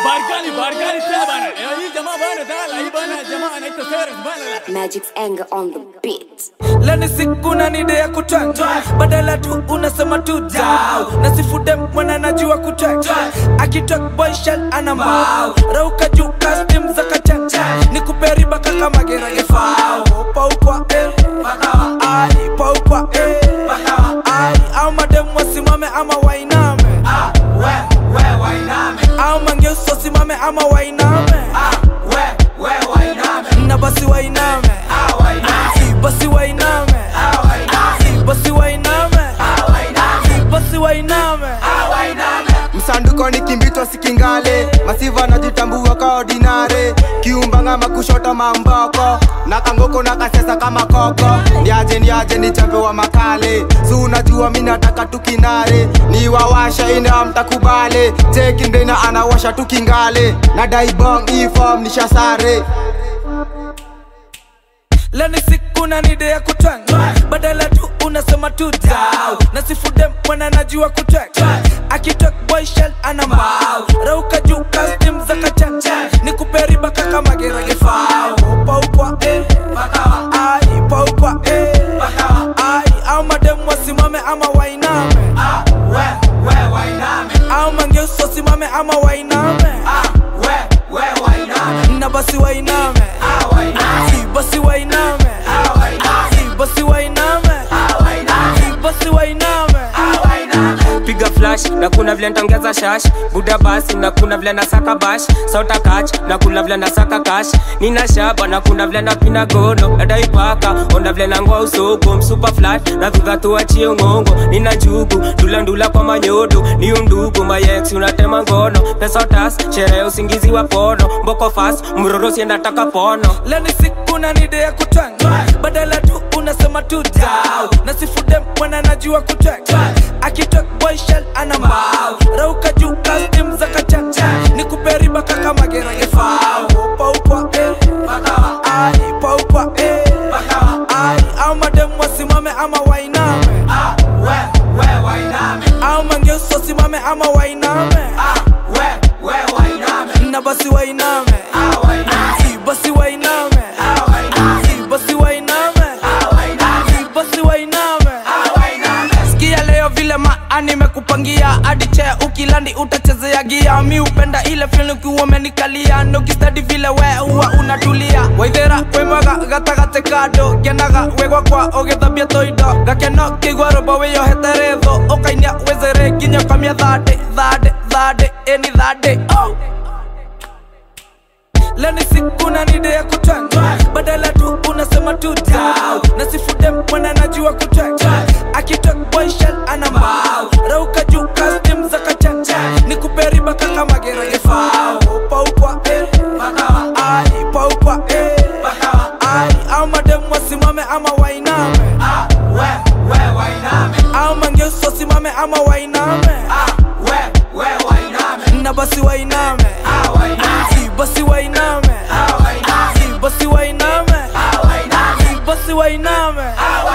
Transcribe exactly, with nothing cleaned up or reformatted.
bargali bargali tabana hii jamaa bana dala hii bana jamaa anaitwa Seres bana Magic's anger on the beat. Leni siku na nide ya kutwang badala tu unasema tu down na sifude mwana najua kutwang akitok boy shell anambao rauka juu custom za kachanja nikuperi baka kama gerage fao paukwa eh bakawa ai paukwa eh bakawa ai au madem wasimame ama wainame ah we we wainame au mangeuso simame ama wainame ah we we wainame na basi wainame ah wainame basi wainame ah wainame basi wainame ah wainame basi wainame ah wainame msanduko ni kimbito sikingale masiva najitambua ka ordinary kiumbanga makushota mamboko na kangoko na kasesa kama koko niaje niaje ni chambe wa makale su unajua mimi nataka tukinare ni wawasha ina mtakubale cheki ndena anawasha tukingale na daibong ifom nishasare Leni siku na nide ya kutwang badala tu unasema tu down na sifude mwana najua kutwang akitok boy shell anambao rauka juu custom za kachanja nikuperi baka kama gerage fao paukwa eh bakawa ai paukwa eh bakawa ai au madem wasimame ama wainame ah we we wainame au mangeuso simame ama wainame ah we we wainame na basi wainame ah wainame basi wainame ah wainame basi wainame ah wainame basi wainame ah wainame piga flash na kuna vile ntongeza shash buda basi na kuna vile nasaka bash sauta catch na kuna vile nasaka cash nina shaba na kuna vile napina gono nadai paka onda vile nangoa usoko msupa flat na viva tuachie ngongo nina jugu ndula ndula kwa manyodo ni undugu mayex unatema ngono pesa tas sherehe usingizi wa pono mboko fast mroro sienda taka pono Leni siku na nide ya kutwang badala tu unasema tu down na sifude mwana najua kutwang akitok boy shell anambao rauka juu custom za kachanja nikuperi baka kama gerage fao paukwa eh bakawa ai paukwa eh bakawa ai au madem wasimame ama wainame ah we we wainame au mangeuso simame ama wainame ah we we wainame na basi wainame ah wainame basi wainame ah wainame basi wainame ah wainame basi wainame ah wainame sikia leo vile maani mekupangia hadi che ukilandi utachezea gia mi upenda ile feeling ukiwa umenikalia no kistadi vile we huwa unatulia waithera wemaga gatagate kado kenaga wegwa kwa ogithabia toido gakeno kigwaro bawe yo heteretho okainia wezere ginya kamia thade thade thade eni thade oh Leni siku na nide ya kutwang badala tu unasema tu down na sifude mwana najua kutwang akitok boy shell anambao rauka juu custom za kachanja nikuperi baka kama gerage fao paukwa eh bakawa ai paukwa eh bakawa ai au madem wasimame ama wainame ah we we wainame au mangeuso simame ama wainame ah we we wainame na basi wainame ah wainame basi wainame ah wainame basi wainame ah wainame basi wainame ah